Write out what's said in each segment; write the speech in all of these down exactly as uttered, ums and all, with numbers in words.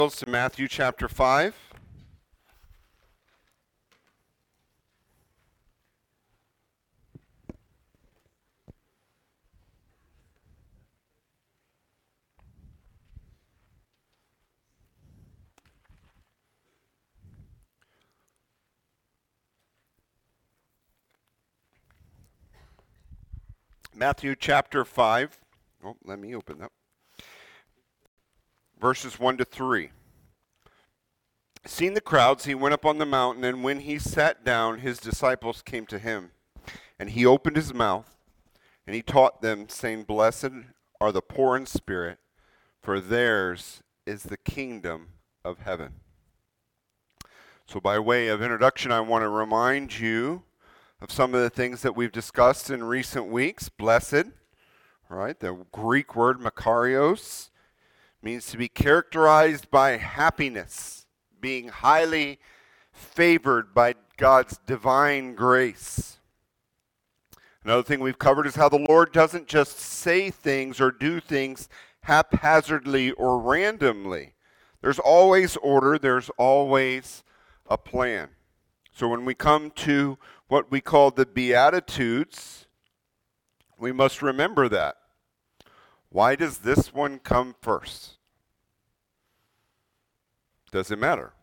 To Matthew chapter five. Matthew chapter five. Oh, let me open that. Verses one to three. Seeing the crowds, he went up on the mountain, and when he sat down, his disciples came to him. And he opened his mouth, and he taught them, saying, Blessed are the poor in spirit, for theirs is the kingdom of heaven. So by way of introduction, I want to remind you of some of the things that we've discussed in recent weeks. Blessed, right? The Greek word makarios means to be characterized by happiness, being highly favored by God's divine grace. Another thing we've covered is how the Lord doesn't just say things or do things haphazardly or randomly. There's always order, there's always a plan. So when we come to what we call the Beatitudes, we must remember that. Why does this one come first? Doesn't matter.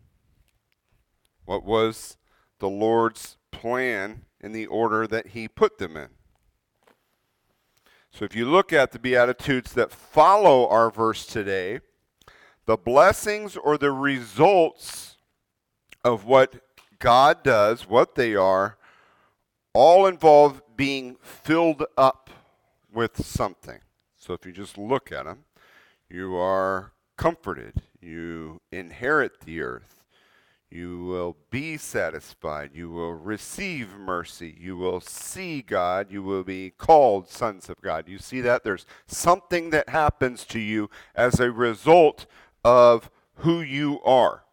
What was the Lord's plan in the order that he put them in? So if you look at the Beatitudes that follow our verse today, the blessings or the results of what God does, what they are, all involve being filled up with something. So if you just look at them, you are comforted, you inherit the earth, you will be satisfied, you will receive mercy, you will see God, you will be called sons of God. You see that? There's something that happens to you as a result of who you are.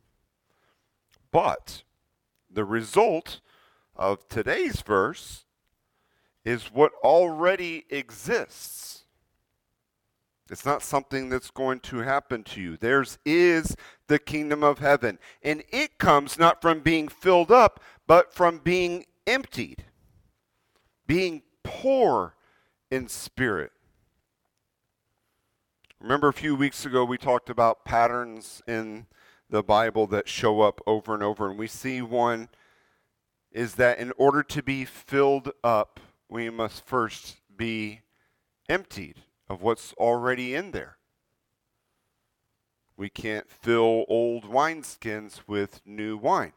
But the result of today's verse is what already exists. It's not something that's going to happen to you. Theirs is the kingdom of heaven. And it comes not from being filled up, but from being emptied, being poor in spirit. Remember a few weeks ago we talked about patterns in the Bible that show up over and over. And we see one is that in order to be filled up, we must first be emptied of what's already in there. We can't fill old wineskins with new wine.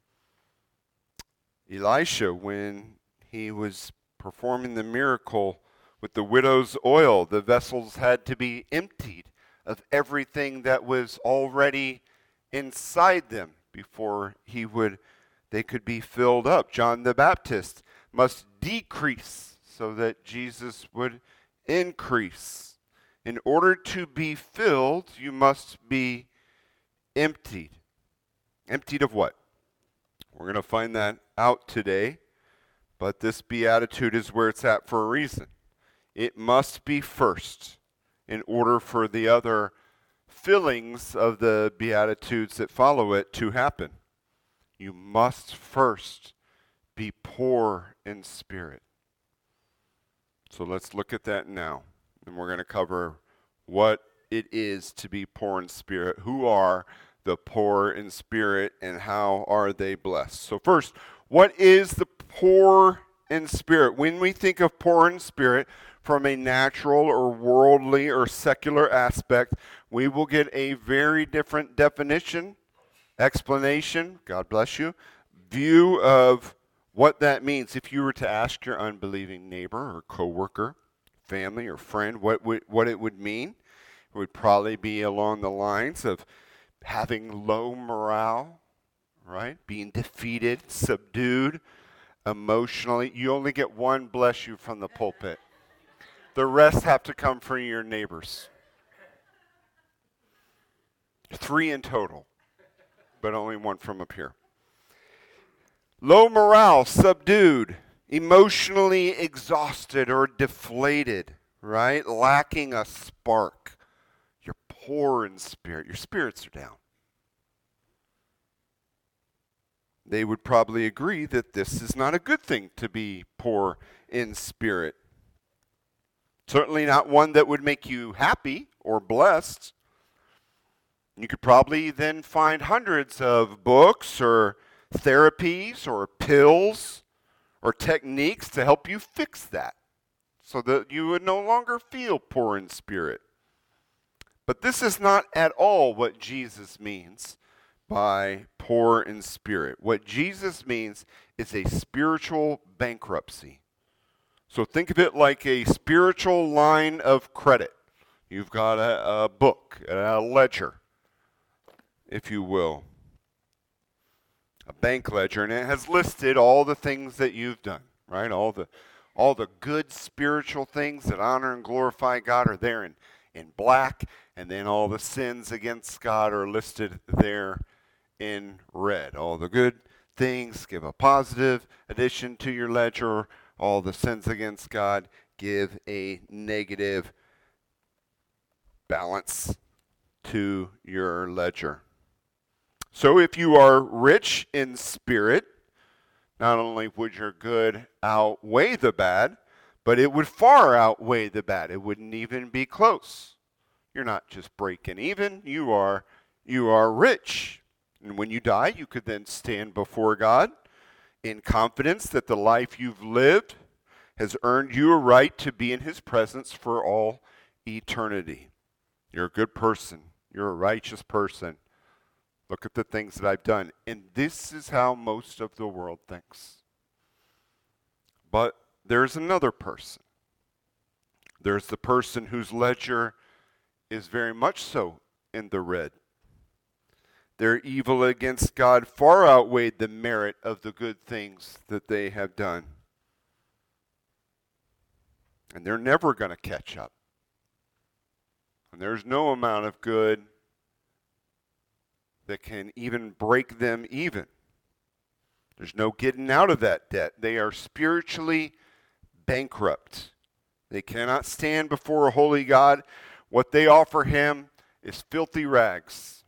Elisha, when he was performing the miracle with the widow's oil, the vessels had to be emptied of everything that was already inside them before he would they could be filled up. John the Baptist must decrease so that Jesus would increase. In order to be filled, you must be emptied. Emptied of what? We're going to find that out today, but this beatitude is where it's at for a reason. It must be first in order for the other fillings of the beatitudes that follow it to happen. You must first be poor in spirit. So let's look at that now. And we're going to cover what it is to be poor in spirit. Who are the poor in spirit and how are they blessed? So first, what is the poor in spirit? When we think of poor in spirit from a natural or worldly or secular aspect, we will get a very different definition, explanation, God bless you, view of what that means. If you were to ask your unbelieving neighbor or coworker, family or friend what would, what it would mean, it would probably be along the lines of having low morale, right? Being defeated, subdued, emotionally. You only get one bless you from the pulpit. The rest have to come from your neighbors. Three in total, but only one from up here. Low morale, subdued, emotionally exhausted or deflated, right? Lacking a spark. You're poor in spirit. Your spirits are down. They would probably agree that this is not a good thing to be poor in spirit. Certainly not one that would make you happy or blessed. You could probably then find hundreds of books or therapies or pills or techniques to help you fix that so that you would no longer feel poor in spirit. But this is not at all what Jesus means by poor in spirit. What Jesus means is a spiritual bankruptcy. So think of it like a spiritual line of credit. You've got a, a book, a ledger, if you will, a bank ledger, and it has listed all the things that you've done, right? All the all the good spiritual things that honor and glorify God are there in, in black, and then all the sins against God are listed there in red. All the good things give a positive addition to your ledger. All the sins against God give a negative balance to your ledger. So if you are rich in spirit, not only would your good outweigh the bad, but it would far outweigh the bad. It wouldn't even be close. You're not just breaking even, you are you are rich. And when you die, you could then stand before God in confidence that the life you've lived has earned you a right to be in his presence for all eternity. You're a good person. You're a righteous person. Look at the things that I've done. And this is how most of the world thinks. But there's another person. There's the person whose ledger is very much so in the red. Their evil against God far outweighed the merit of the good things that they have done. And they're never going to catch up. And there's no amount of good that can even break them even. There's no getting out of that debt. They are spiritually bankrupt. They cannot stand before a holy God. What they offer him is filthy rags.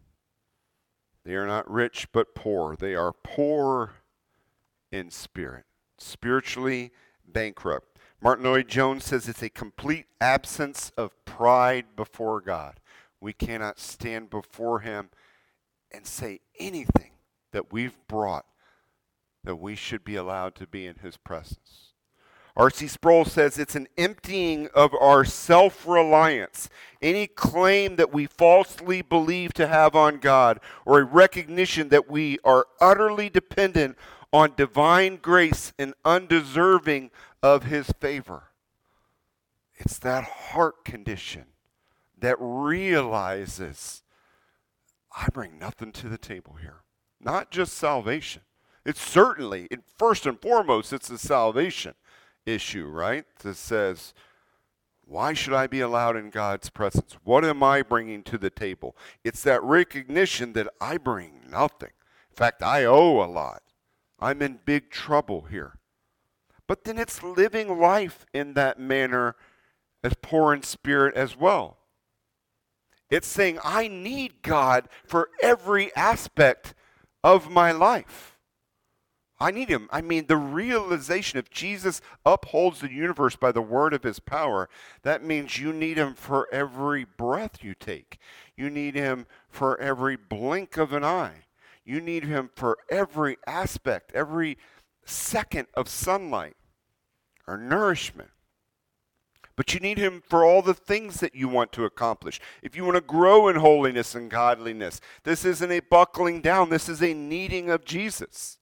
They are not rich but poor. They are poor in spirit, spiritually bankrupt. Martin Lloyd-Jones says it's a complete absence of pride before God. We cannot stand before him and say anything that we've brought that we should be allowed to be in his presence. R C Sproul says it's an emptying of our self-reliance, any claim that we falsely believe to have on God, or a recognition that we are utterly dependent on divine grace and undeserving of his favor. It's that heart condition that realizes I bring nothing to the table here. Not just salvation. It's certainly, it, first and foremost, it's a salvation issue, right? That says, why should I be allowed in God's presence? What am I bringing to the table? It's that recognition that I bring nothing. In fact, I owe a lot. I'm in big trouble here. But then it's living life in that manner as poor in spirit as well. It's saying, I need God for every aspect of my life. I need him. I mean, the realization if Jesus upholds the universe by the word of his power, that means you need him for every breath you take. You need him for every blink of an eye. You need him for every aspect, every second of sunlight or nourishment. But you need him for all the things that you want to accomplish. If you want to grow in holiness and godliness, this isn't a buckling down. This is a needing of Jesus.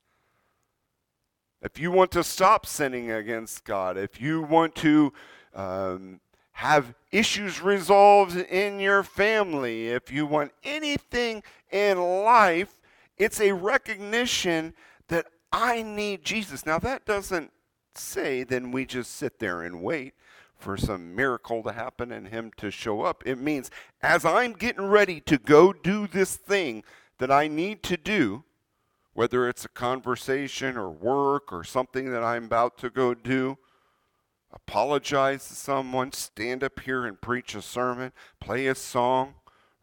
If you want to stop sinning against God, if you want to um, have issues resolved in your family, if you want anything in life, it's a recognition that I need Jesus. Now that doesn't say then we just sit there and wait for some miracle to happen and him to show up. It means as I'm getting ready to go do this thing that I need to do, whether it's a conversation or work or something that I'm about to go do, apologize to someone, stand up here and preach a sermon, play a song,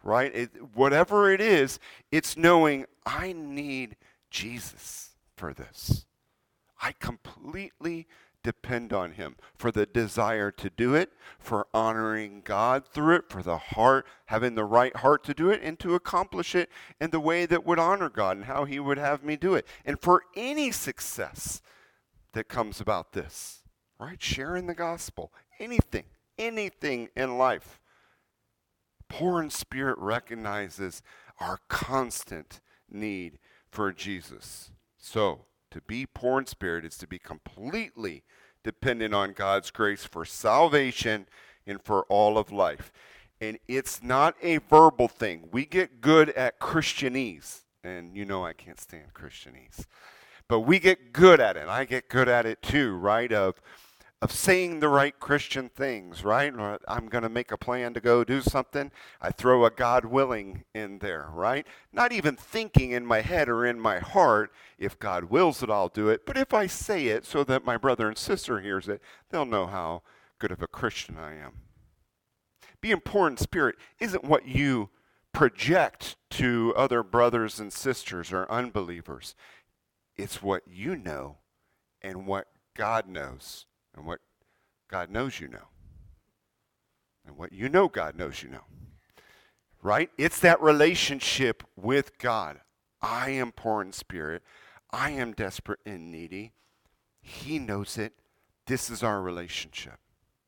right? It, whatever it is, it's knowing I need Jesus for this. I completely depend on him for the desire to do it, for honoring God through it, for the heart, having the right heart to do it, and to accomplish it in the way that would honor God and how he would have me do it. And for any success that comes about this, right? Sharing the gospel, anything, anything in life. Poor in spirit recognizes our constant need for Jesus. So, to be poor in spirit is to be completely dependent on God's grace for salvation and for all of life. And it's not a verbal thing. We get good at Christianese. And you know I can't stand Christianese. But we get good at it. I get good at it too, right? Of of saying the right Christian things, right? I'm going to make a plan to go do something. I throw a God willing in there, right? Not even thinking in my head or in my heart, if God wills it, I'll do it. But if I say it so that my brother and sister hears it, they'll know how good of a Christian I am. Being poor in spirit isn't what you project to other brothers and sisters or unbelievers. It's what you know and what God knows. And what God knows you know. And what you know God knows you know. Right? It's that relationship with God. I am poor in spirit. I am desperate and needy. He knows it. This is our relationship.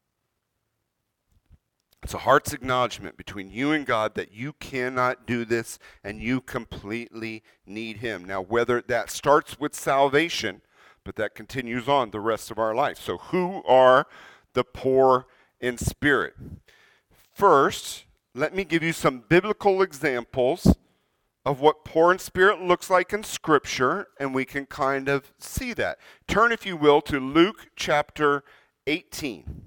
It's a heart's acknowledgement between you and God that you cannot do this and you completely need him. Now, whether that starts with salvation, but that continues on the rest of our life. So who are the poor in spirit? First, let me give you some biblical examples of what poor in spirit looks like in Scripture, and we can kind of see that. Turn, if you will, to Luke chapter eighteen.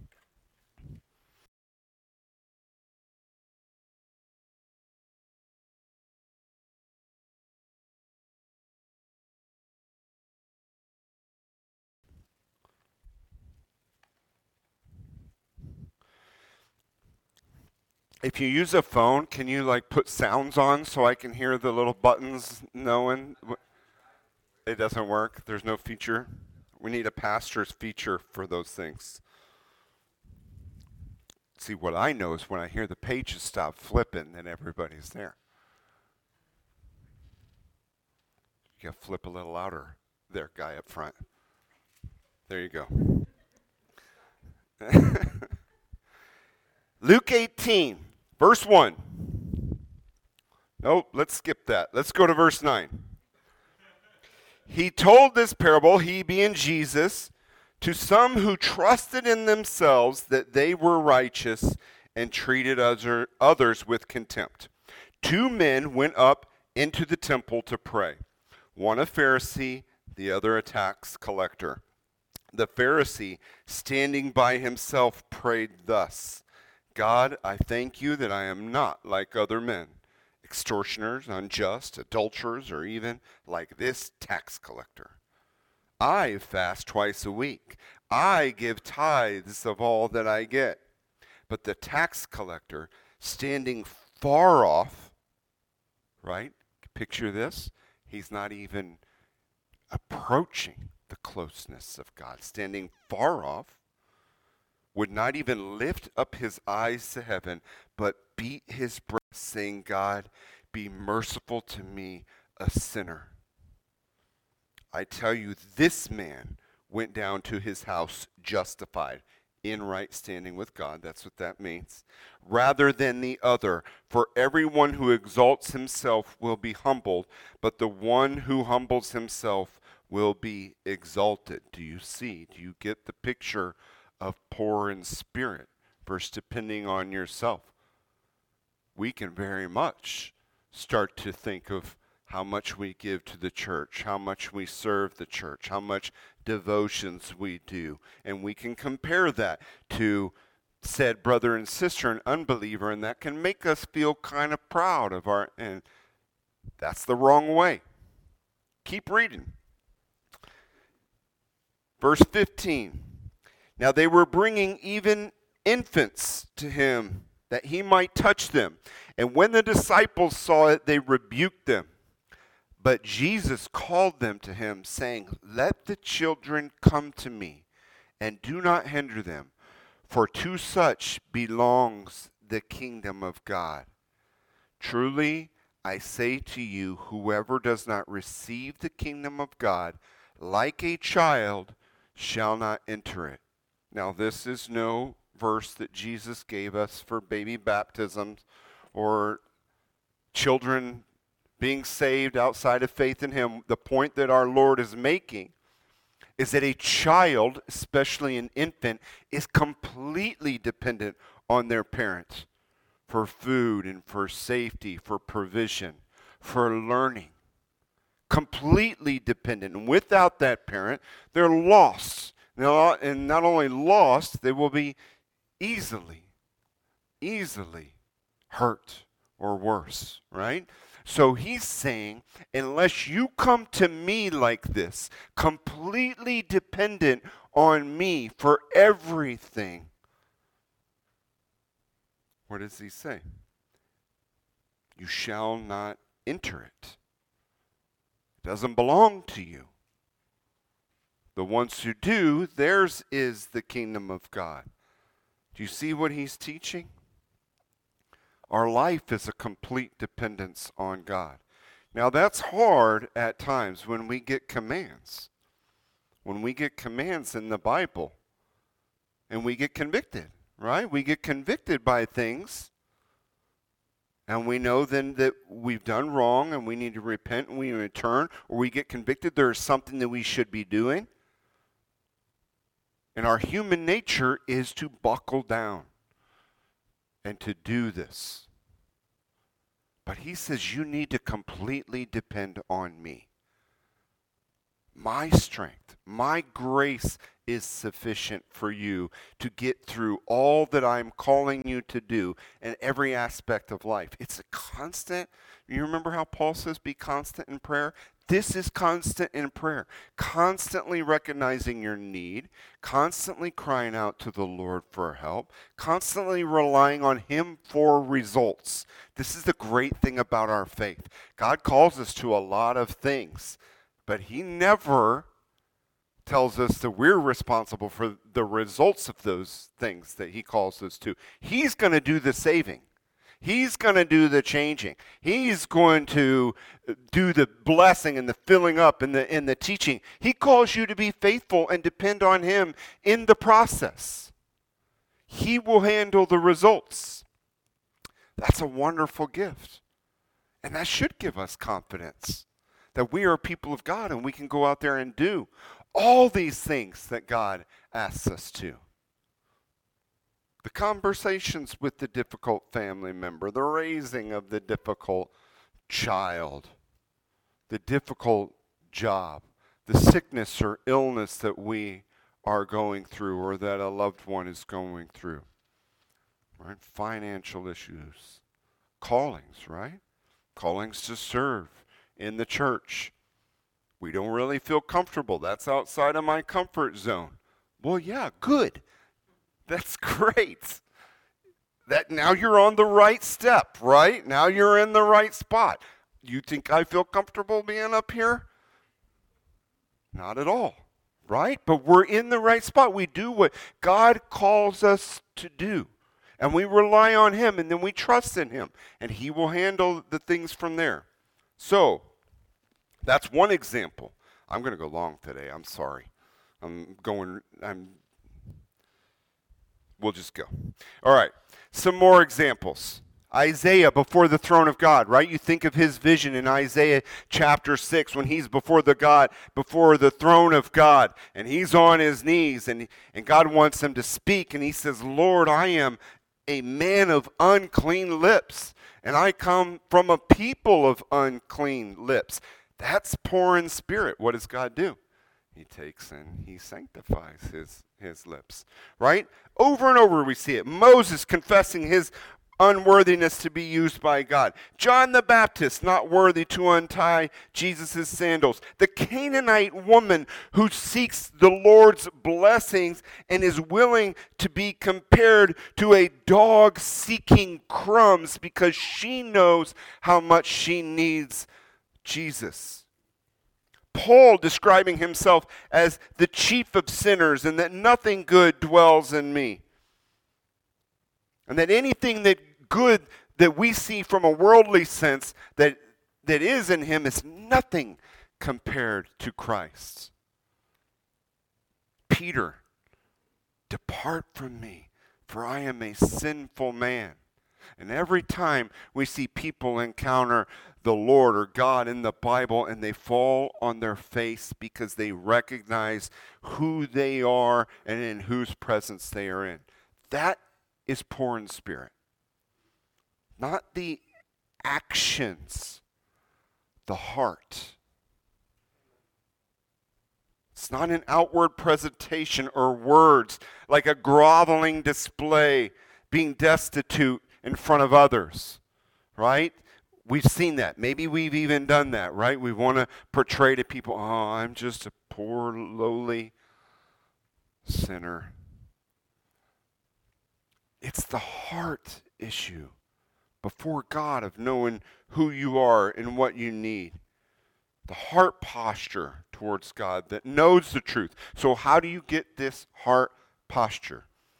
If you use a phone, can you like put sounds on so I can hear the little buttons knowing? It doesn't work. There's no feature. We need a pastor's feature for those things. See, what I know is when I hear the pages stop flipping, then everybody's there. You gotta flip a little louder there, guy up front. There you go. Luke eighteen. Verse one. Nope, let's skip that. Let's go to verse nine. He told this parable, he being Jesus, to some who trusted in themselves that they were righteous and treated other, others with contempt. Two men went up into the temple to pray, one a Pharisee, the other a tax collector. The Pharisee, standing by himself, prayed thus, God, I thank you that I am not like other men, extortioners, unjust, adulterers, or even like this tax collector. I fast twice a week. I give tithes of all that I get. But the tax collector, standing far off, right? Picture this. He's not even approaching the closeness of God. Standing far off, would not even lift up his eyes to heaven, but beat his breast, saying, God, be merciful to me, a sinner. I tell you, this man went down to his house justified, in right standing with God. That's what that means. Rather than the other. For everyone who exalts himself will be humbled, but the one who humbles himself will be exalted. Do you see? Do you get the picture of poor in spirit versus depending on yourself? We can very much start to think of how much we give to the church, how much we serve the church, how much devotions we do. And we can compare that to said brother and sister, an unbeliever, and that can make us feel kind of proud of our, and that's the wrong way. Keep reading. Verse fifteen. Now they were bringing even infants to him that he might touch them. And when the disciples saw it, they rebuked them. But Jesus called them to him, saying, "Let the children come to me, and do not hinder them, for to such belongs the kingdom of God. Truly, I say to you, whoever does not receive the kingdom of God like a child shall not enter it." Now, this is no verse that Jesus gave us for baby baptisms or children being saved outside of faith in him. The point that our Lord is making is that a child, especially an infant, is completely dependent on their parents for food and for safety, for provision, for learning. Completely dependent. And without that parent, they're lost. And not only lost, they will be easily, easily hurt or worse, right? So he's saying, unless you come to me like this, completely dependent on me for everything, what does he say? You shall not enter it. It doesn't belong to you. The ones who do, theirs is the kingdom of God. Do you see what he's teaching? Our life is a complete dependence on God. Now that's hard at times when we get commands. When we get commands in the Bible and we get convicted, right? We get convicted by things and we know then that we've done wrong and we need to repent and we need to turn, or we get convicted there's something that we should be doing. And our human nature is to buckle down and to do this. But he says you need to completely depend on me. My strength, my grace is sufficient for you to get through all that I'm calling you to do in every aspect of life. It's a constant. You remember how Paul says be constant in prayer? This is constant in prayer. Constantly recognizing your need, constantly crying out to the Lord for help, constantly relying on him for results. This is the great thing about our faith. God calls us to a lot of things, but he never tells us that we're responsible for the results of those things that he calls us to. He's going to do the saving. He's going to do the changing. He's going to do the blessing and the filling up and the, and the teaching. He calls you to be faithful and depend on him in the process. He will handle the results. That's a wonderful gift. And that should give us confidence that we are people of God and we can go out there and do all these things that God asks us to. The conversations with the difficult family member, the raising of the difficult child, the difficult job, the sickness or illness that we are going through or that a loved one is going through, right? Financial issues, callings, right? Callings to serve in the church. We don't really feel comfortable. That's outside of my comfort zone. Well, yeah, good. That's great. That now you're on the right step, right? Now you're in the right spot. You think I feel comfortable being up here? Not at all, right? But we're in the right spot. We do what God calls us to do. And we rely on him, and then we trust in him. And he will handle the things from there. So, that's one example. I'm going to go long today. I'm sorry. I'm going, I'm, we'll just go. All right. Some more examples. Isaiah before the throne of God, right? You think of his vision in Isaiah chapter six when he's before the God, before the throne of God, and he's on his knees, and, and God wants him to speak, and he says, Lord, I am a man of unclean lips, and I come from a people of unclean lips. That's poor in spirit. What does God do? He takes and he sanctifies his, his lips, right? Over and over we see it. Moses confessing his unworthiness to be used by God. John the Baptist, not worthy to untie Jesus' sandals. The Canaanite woman who seeks the Lord's blessings and is willing to be compared to a dog seeking crumbs because she knows how much she needs Jesus. Paul describing himself as the chief of sinners and that nothing good dwells in me. And that anything that good that we see from a worldly sense that, that is in him is nothing compared to Christ. Peter, depart from me, for I am a sinful man. And every time we see people encounter the Lord or God in the Bible and they fall on their face because they recognize who they are and in whose presence they are in. That is poor in spirit. Not the actions, the heart. It's not an outward presentation or words like a groveling display, being destitute in front of others, right? We've seen that. Maybe we've even done that, right? We want to portray to people, oh, I'm just a poor, lowly sinner. It's the heart issue before God of knowing who you are and what you need. The heart posture towards God that knows the truth. So how do you get this heart posture?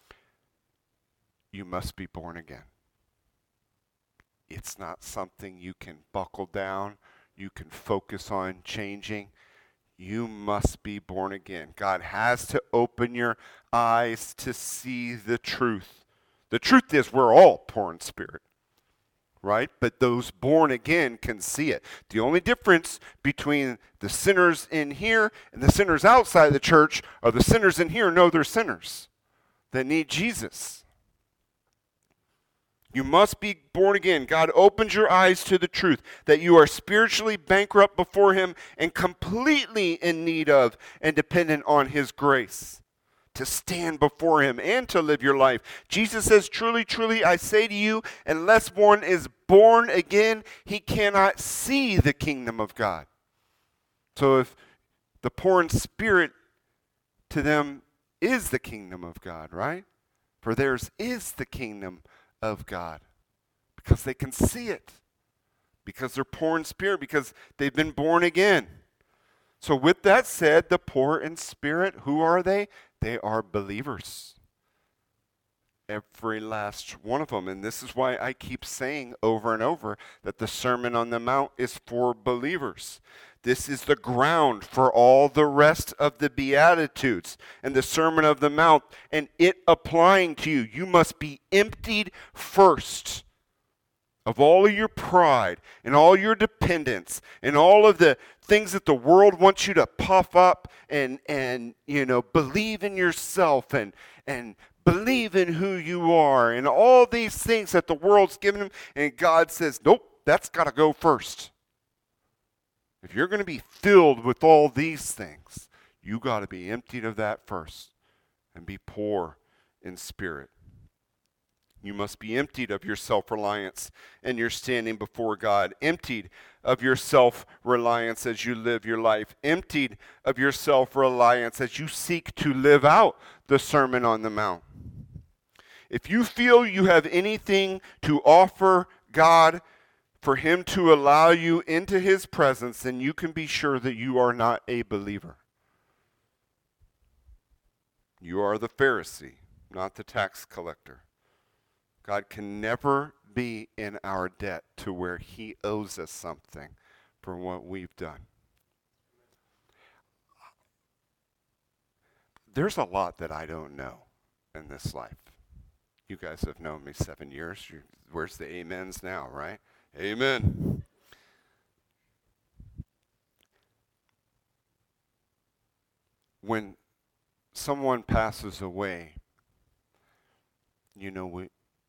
You must be born again. It's not something you can buckle down, you can focus on changing. You must be born again. God has to open your eyes to see the truth. The truth is we're all poor in spirit, right? But those born again can see it. The only difference between the sinners in here and the sinners outside the church are the sinners in here know they're sinners that need Jesus. You must be born again. God opens your eyes to the truth that you are spiritually bankrupt before him and completely in need of and dependent on his grace to stand before him and to live your life. Jesus says, truly, truly, I say to you, unless one is born again, he cannot see the kingdom of God. So if the poor in spirit to them is the kingdom of God, right? For theirs is the kingdom of God. Because they can see it. Because they're poor in spirit. Because they've been born again. So with that said, the poor in spirit, who are they? They are believers. Every last one of them. And this is why I keep saying over and over that the Sermon on the Mount is for believers. This is the ground for all the rest of the Beatitudes and the Sermon of the Mount and it applying to you. You must be emptied first of all of your pride and all your dependence and all of the things that the world wants you to puff up and, and you know, believe in yourself and, and believe in who you are and all these things that the world's given them. And God says, nope, that's got to go first. If you're going to be filled with all these things, you got to be emptied of that first and be poor in spirit. You must be emptied of your self-reliance and your standing before God. Emptied of your self-reliance as you live your life. Emptied of your self-reliance as you seek to live out the Sermon on the Mount. If you feel you have anything to offer God for him to allow you into his presence, then you can be sure that you are not a believer. You are the Pharisee, not the tax collector. God can never be in our debt to where he owes us something for what we've done. There's a lot that I don't know in this life. You guys have known me seven years. You're, where's the amens now, right? Amen. When someone passes away, you know, we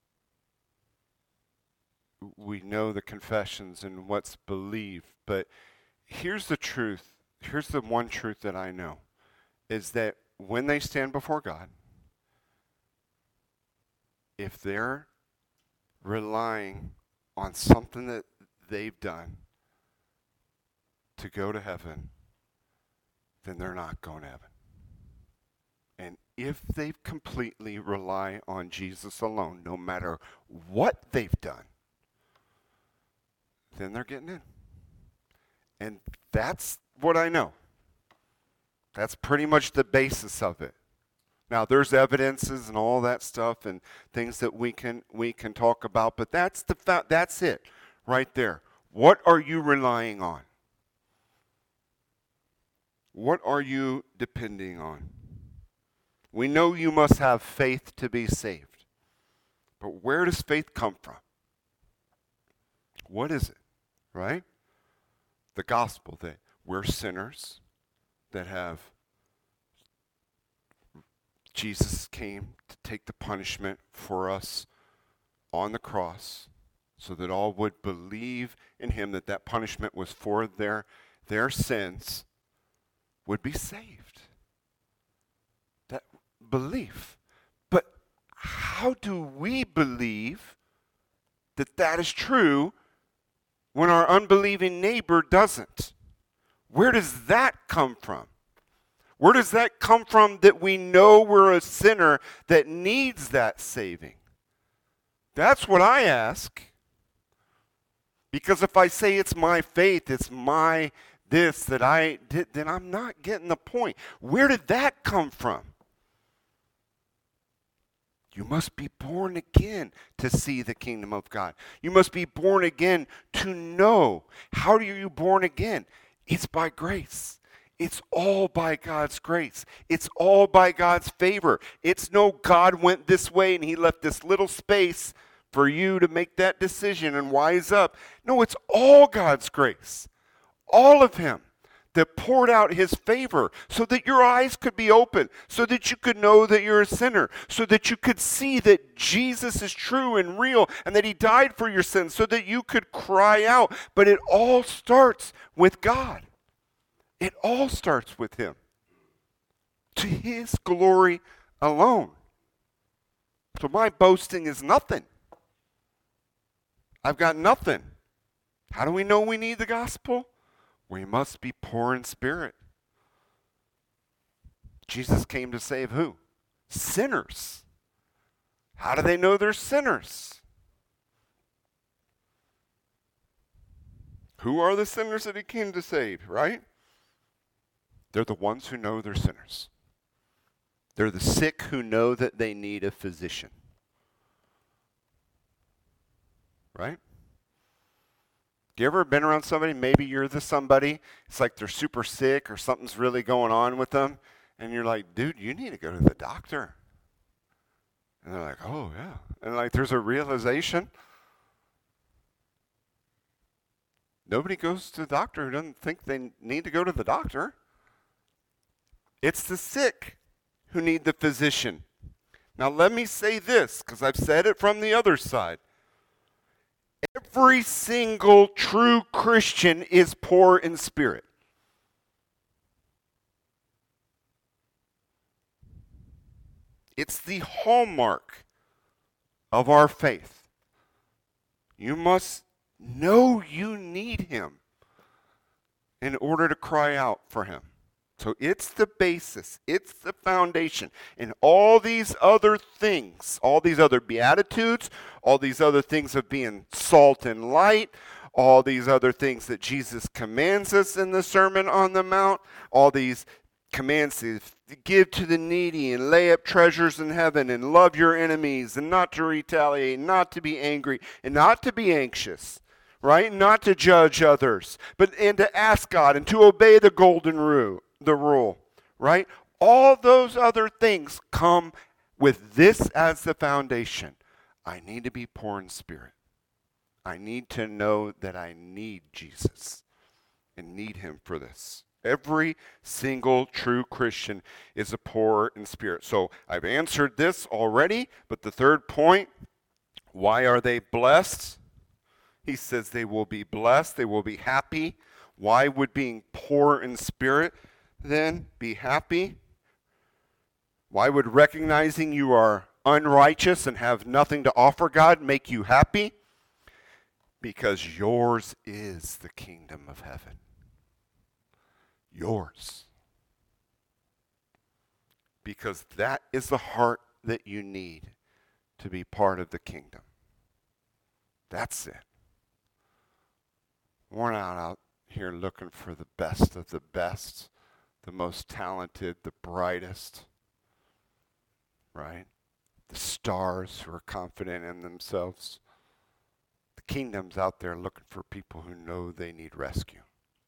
we know the confessions and what's believed, but here's the truth. Here's the one truth that I know, is that when they stand before God, if they're relying on something that they've done to go to heaven, then they're not going to heaven. And if they completely rely on Jesus alone, no matter what they've done, then they're getting in. And that's what I know. That's pretty much the basis of it. Now, there's evidences and all that stuff and things that we can we can talk about, but that's the fa- that's it right there. What are you relying on? What are you depending on? We know you must have faith to be saved. But where does faith come from? What is it, right? The gospel that we're sinners, that have Jesus came to take the punishment for us on the cross so that all would believe in him, that that punishment was for their, their sins, would be saved. That belief. But how do we believe that that is true when our unbelieving neighbor doesn't? Where does that come from? Where does that come from that we know we're a sinner that needs that saving? That's what I ask. Because if I say it's my faith, it's my this that I did, then I'm not getting the point. Where did that come from? You must be born again to see the kingdom of God. You must be born again to know. How are you born again? It's by grace. It's all by God's grace. It's all by God's favor. It's no God went this way and he left this little space for you to make that decision and wise up. No, it's all God's grace. All of him that poured out his favor so that your eyes could be open, so that you could know that you're a sinner, so that you could see that Jesus is true and real and that he died for your sins, so that you could cry out. But it all starts with God. It all starts with him. To his glory alone. So my boasting is nothing. I've got nothing. How do we know we need the gospel? We must be poor in spirit. Jesus came to save who? Sinners. How do they know they're sinners? Who are the sinners that he came to save, right? They're the ones who know they're sinners. They're the sick who know that they need a physician. Right? You ever been around somebody, maybe you're the somebody, it's like they're super sick or something's really going on with them, and you're like, dude, you need to go to the doctor. And they're like, oh, yeah. And like there's a realization. Nobody goes to the doctor who doesn't think they need to go to the doctor. It's the sick who need the physician. Now let me say this, because I've said it from the other side. Every single true Christian is poor in spirit. It's the hallmark of our faith. You must know you need him in order to cry out for him. So it's the basis, it's the foundation. And all these other things, all these other beatitudes, all these other things of being salt and light, all these other things that Jesus commands us in the Sermon on the Mount, all these commands to give to the needy and lay up treasures in heaven and love your enemies and not to retaliate, not to be angry and not to be anxious. Right? Not to judge others, but and to ask God and to obey the golden rule. The rule, right? All those other things come with this as the foundation. I need to be poor in spirit. I need to know that I need Jesus and need him for this. Every single true Christian is a poor in spirit. So I've answered this already, but the third point, why are they blessed? He says they will be blessed, they will be happy. Why would being poor in spirit then be happy? Why would recognizing you are unrighteous and have nothing to offer God make you happy? Because yours is the kingdom of heaven. Yours. Because that is the heart that you need to be part of the kingdom. That's it. We're not out here looking for the best of the best, the most talented, the brightest, right? The stars who are confident in themselves. The kingdom's out there looking for people who know they need rescue.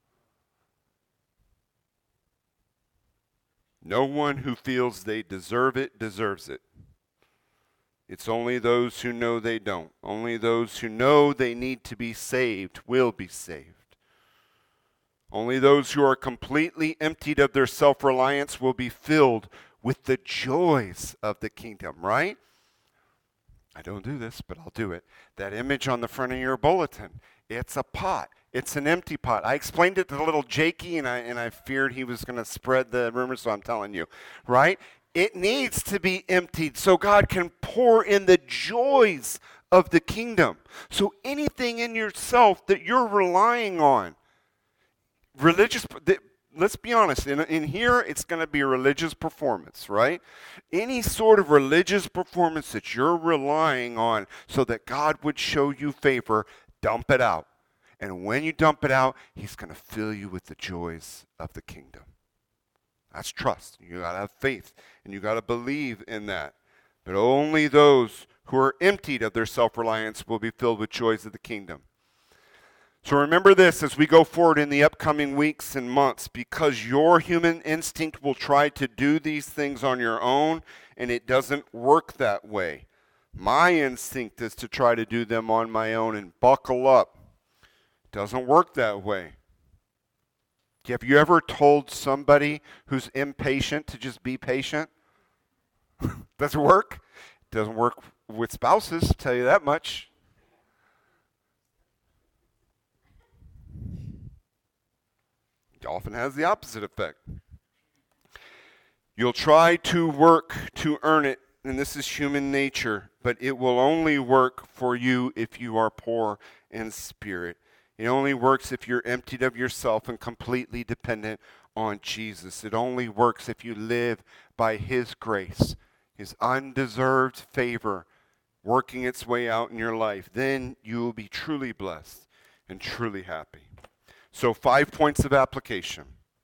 No one who feels they deserve it deserves it. It's only those who know they don't. Only those who know they need to be saved will be saved. Only those who are completely emptied of their self-reliance will be filled with the joys of the kingdom, right? I don't do this, but I'll do it. That image on the front of your bulletin, it's a pot. It's an empty pot. I explained it to little Jakey, and I and I feared he was going to spread the rumors, so I'm telling you, right? It needs to be emptied so God can pour in the joys of the kingdom. So anything in yourself that you're relying on, religious, let's be honest, in, in here it's going to be a religious performance, right? Any sort of religious performance that you're relying on so that God would show you favor, dump it out. And when you dump it out, he's going to fill you with the joys of the kingdom. That's trust. You got to have faith, and you got to believe in that. But only those who are emptied of their self-reliance will be filled with joys of the kingdom. So remember this as we go forward in the upcoming weeks and months, because your human instinct will try to do these things on your own, and it doesn't work that way. My instinct is to try to do them on my own and buckle up. It doesn't work that way. Have you ever told somebody who's impatient to just be patient? Does it work? It doesn't work with spouses, I'll tell you that much. It often has the opposite effect. You'll try to work to earn it, and this is human nature, but it will only work for you if you are poor in spirit. It only works if you're emptied of yourself and completely dependent on Jesus. It only works if you live by his grace, his undeserved favor working its way out in your life. Then you will be truly blessed and truly happy. So five points of application.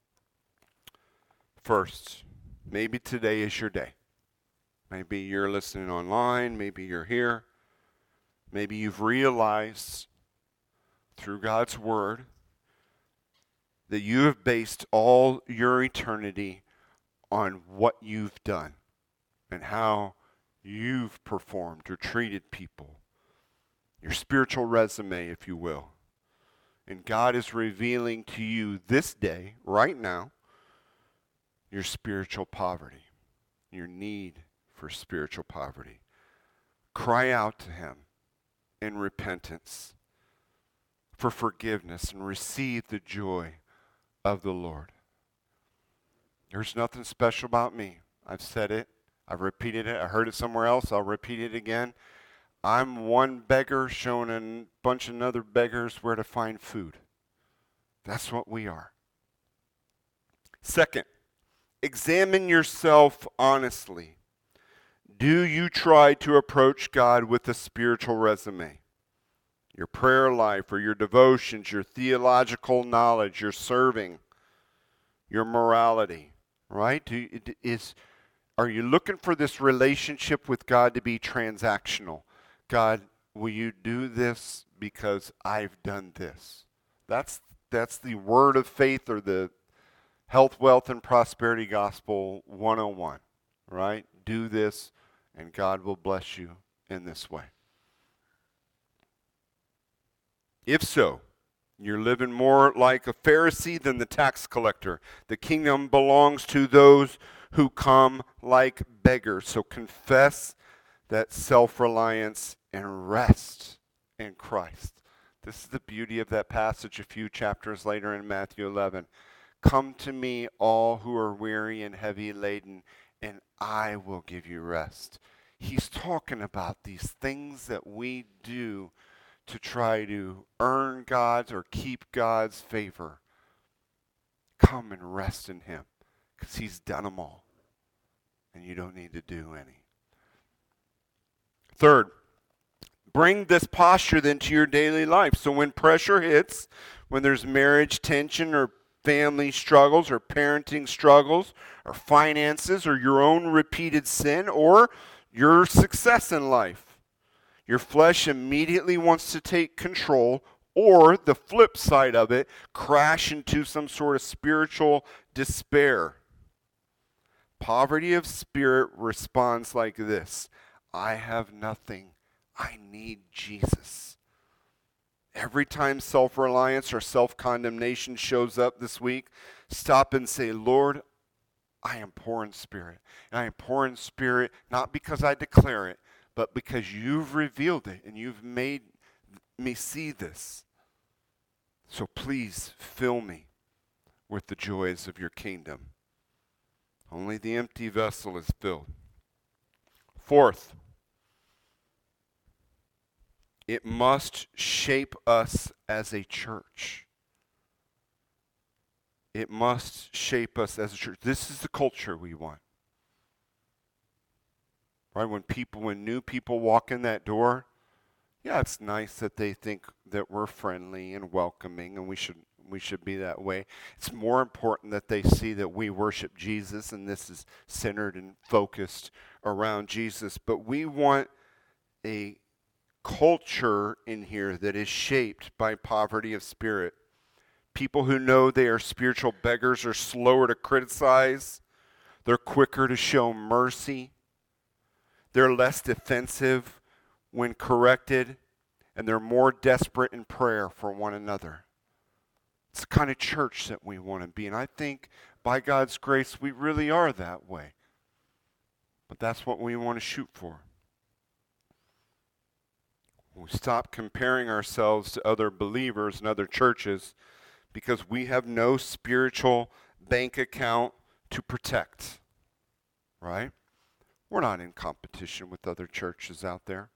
First, maybe today is your day. Maybe you're listening online. Maybe you're here. Maybe you've realized through God's word that you have based all your eternity on what you've done and how you've performed or treated people. Your spiritual resume, if you will. And God is revealing to you this day, right now, your spiritual poverty, your need for spiritual poverty. Cry out to him in repentance for forgiveness and receive the joy of the Lord. There's nothing special about me. I've said it. I've repeated it. I heard it somewhere else. I'll repeat it again. I'm one beggar showing a bunch of other beggars where to find food. That's what we are. Second, examine yourself honestly. Do you try to approach God with a spiritual resume? Your prayer life or your devotions, your theological knowledge, your serving, your morality, right? Do, is, are you looking for this relationship with God to be transactional? God, will you do this because I've done this? That's, that's the word of faith or the health, wealth, and prosperity gospel one oh one, right? Do this and God will bless you in this way. If so, you're living more like a Pharisee than the tax collector. The kingdom belongs to those who come like beggars. So confess that self-reliance and rest in Christ. This is the beauty of that passage a few chapters later in Matthew eleven. Come to me, all who are weary and heavy laden, and I will give you rest. He's talking about these things that we do to try to earn God's or keep God's favor. Come and rest in him, because he's done them all, and you don't need to do any. Third, bring this posture then to your daily life. So when pressure hits, when there's marriage tension or family struggles or parenting struggles or finances or your own repeated sin or your success in life, your flesh immediately wants to take control, or the flip side of it, crash into some sort of spiritual despair. Poverty of spirit responds like this: I have nothing. I need Jesus. Every time self-reliance or self-condemnation shows up this week, stop and say, Lord, I am poor in spirit. And I am poor in spirit not because I declare it, but because you've revealed it and you've made me see this. So please fill me with the joys of your kingdom. Only the empty vessel is filled. Fourth, it must shape us as a church. It must shape us as a church. This is the culture we want. Right? When people, when new people walk in that door, yeah, it's nice that they think that we're friendly and welcoming, and we should we should be that way. It's more important that they see that we worship Jesus, and this is centered and focused around Jesus. But we want a culture in here that is shaped by poverty of spirit. People who know they are spiritual beggars are slower to criticize. They're quicker to show mercy. They're less defensive when corrected, and they're more desperate in prayer for one another. It's the kind of church that we want to be, and I think by God's grace we really are that way. But that's what we want to shoot for. We stop comparing ourselves to other believers and other churches because we have no spiritual bank account to protect, right? We're not in competition with other churches out there,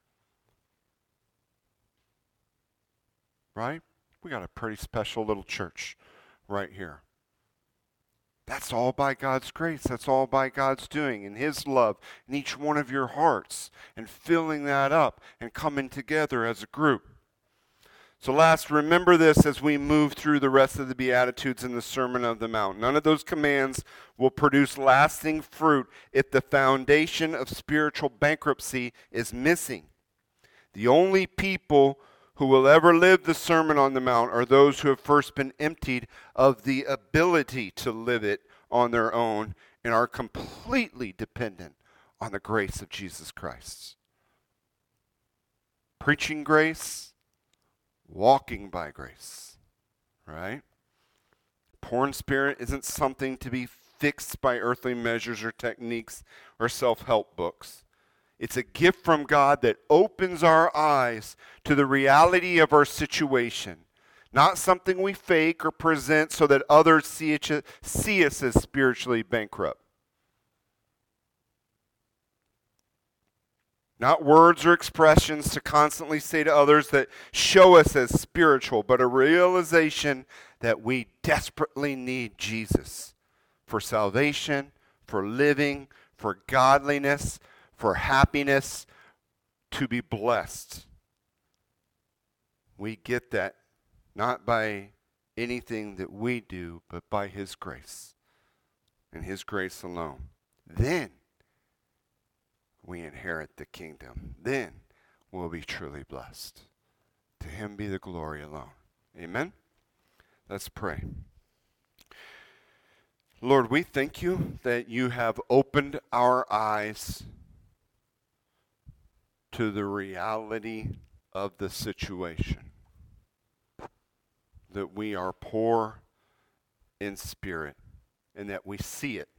right? We got a pretty special little church right here. That's all by God's grace. That's all by God's doing and his love in each one of your hearts and filling that up and coming together as a group. So last, remember this as we move through the rest of the Beatitudes in the Sermon on the Mount. None of those commands will produce lasting fruit if the foundation of spiritual bankruptcy is missing. The only people who will ever live the Sermon on the Mount are those who have first been emptied of the ability to live it on their own and are completely dependent on the grace of Jesus Christ. Preaching grace, walking by grace, right? Poor in spirit isn't something to be fixed by earthly measures or techniques or self-help books. It's a gift from God that opens our eyes to the reality of our situation. Not something we fake or present so that others see, it, see us as spiritually bankrupt. Not words or expressions to constantly say to others that show us as spiritual, but a realization that we desperately need Jesus for salvation, for living, for godliness, for happiness, to be blessed. We get that not by anything that we do, but by his grace and his grace alone. Then we inherit the kingdom. Then we'll be truly blessed. To him be the glory alone. Amen? Let's pray. Lord, we thank you that you have opened our eyes to the reality of the situation. That we are poor in spirit and that we see it.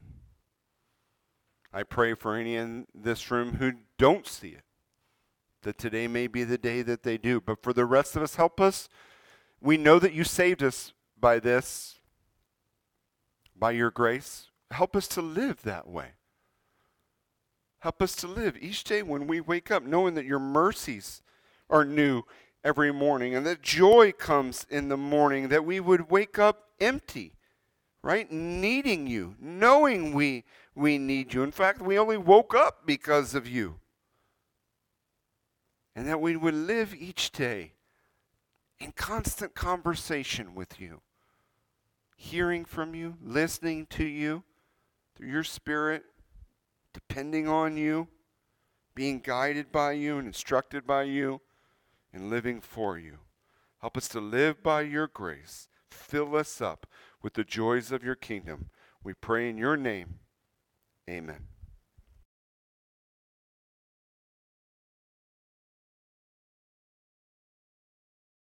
I pray for any in this room who don't see it, that today may be the day that they do. But for the rest of us, help us. We know that you saved us by this, by your grace. Help us to live that way. Help us to live each day when we wake up, knowing that your mercies are new every morning and that joy comes in the morning, that we would wake up empty, right? Needing you, knowing we, we need you. In fact, we only woke up because of you. And that we would live each day in constant conversation with you, hearing from you, listening to you through your Spirit, depending on you, being guided by you and instructed by you, and living for you. Help us to live by your grace. Fill us up with the joys of your kingdom. We pray in your name. Amen.